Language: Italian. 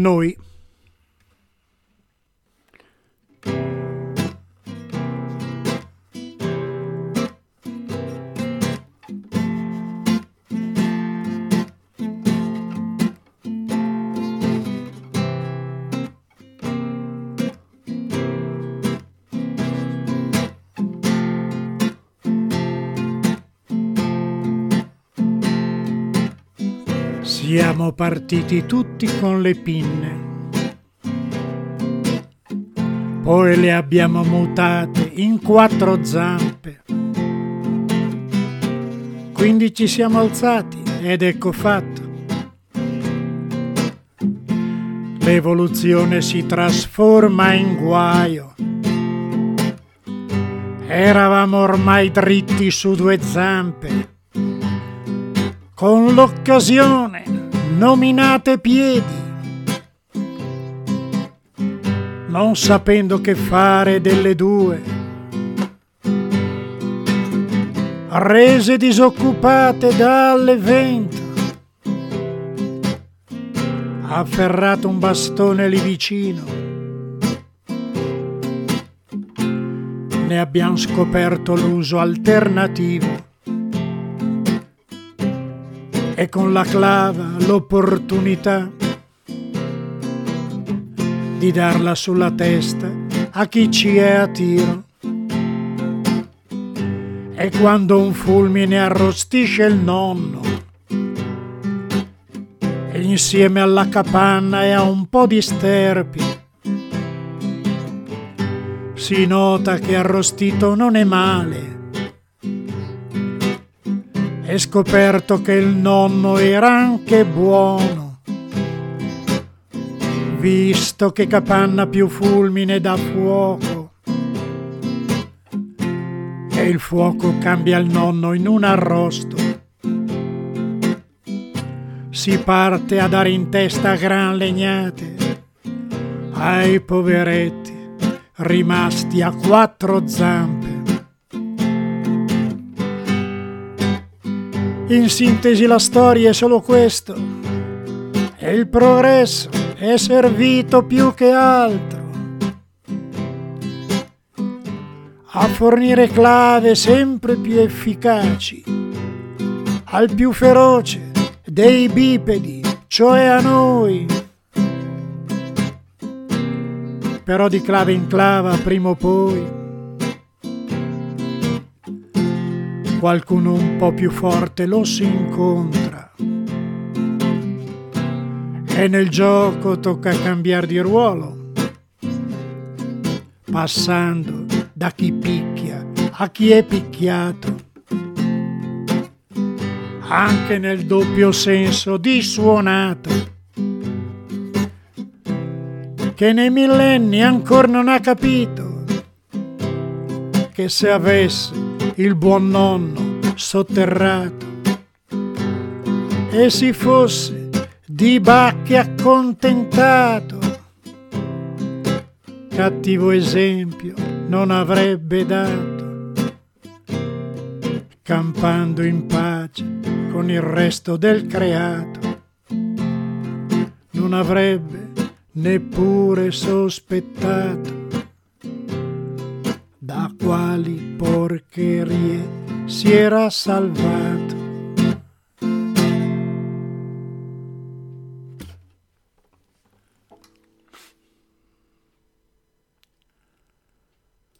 noi. Siamo partiti tutti con le pinne, poi le abbiamo mutate in 4 zampe, quindi ci siamo alzati ed ecco fatto. L'evoluzione si trasforma in guaio. Eravamo ormai dritti su 2 zampe, con l'occasione nominate piedi, non sapendo che fare delle 2, rese disoccupate dall'evento. Afferrato un bastone lì vicino, ne abbiamo scoperto l'uso alternativo e con la clava l'opportunità di darla sulla testa a chi ci è a tiro. E quando un fulmine arrostisce il nonno, e insieme alla capanna e a un po' di sterpi, si nota che arrostito non è male. È scoperto che il nonno era anche buono, visto che capanna più fulmine dà fuoco, e il fuoco cambia il nonno in un arrosto. Si parte a dare in testa gran legnate ai poveretti rimasti a 4 zampe. In sintesi la storia è solo questo, e il progresso è servito più che altro a fornire clave sempre più efficaci al più feroce dei bipedi, cioè a noi. Però di clave in clava, prima o poi, qualcuno un po' più forte lo si incontra e nel gioco tocca cambiare di ruolo, passando da chi picchia a chi è picchiato, anche nel doppio senso di suonato, che nei millenni ancora non ha capito che se avesse il buon nonno sotterrato e si fosse di bacche accontentato, cattivo esempio non avrebbe dato, campando in pace con il resto del creato. Non avrebbe neppure sospettato da quali porcherie si era salvato.